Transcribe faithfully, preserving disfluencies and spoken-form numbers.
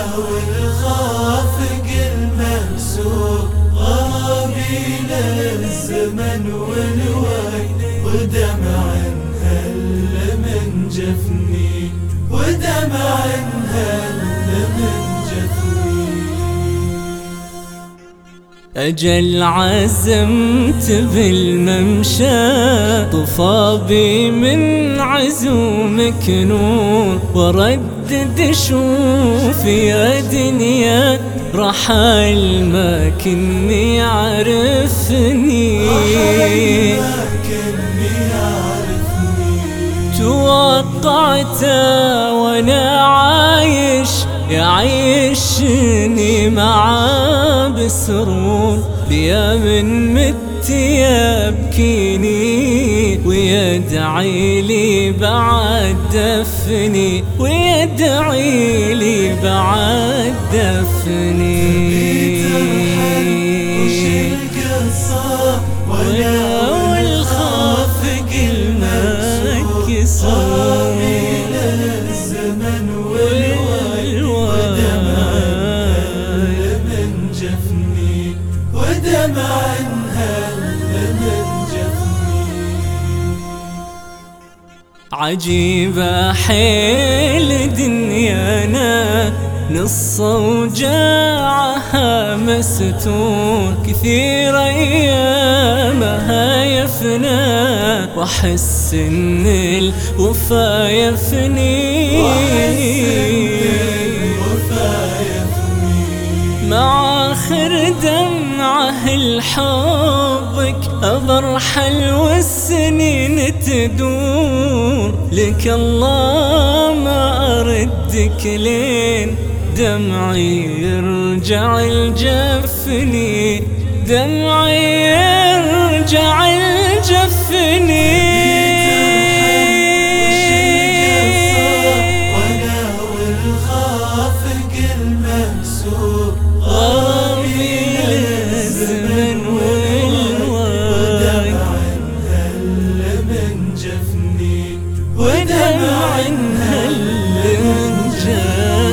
والخافق المكسور غرابي للزمن والوقت ودمع هل من جفني ودمع هل من جفني. أجل عزمت بالممشى طفى بي من عزومك نور وردد شوف يا دنيا رحل ما كني عرفني توقعت وانا عايش يعيشني معاه بسرور يا من مت يبكيني ويدعي لي بعد دفني ويدعي لي بعد دفني. ولا والخافق المكسور للزمن والوقت ودمع هل من جفني ودمع هل من جفني. عجيبة حيل دنيانا نص وجاعها مستور كثير أيامها يفنى وأحس إن الوفا يفني مع آخر دمعه الحبك أبرحل والسنين تدور لك الله ما أردك لين دمعي يرجع الجفني دمعي يرجع الجفني. وانا والخافق المكسور غرابي للزمن والوقت هل من جفني ودمع هل من جفني.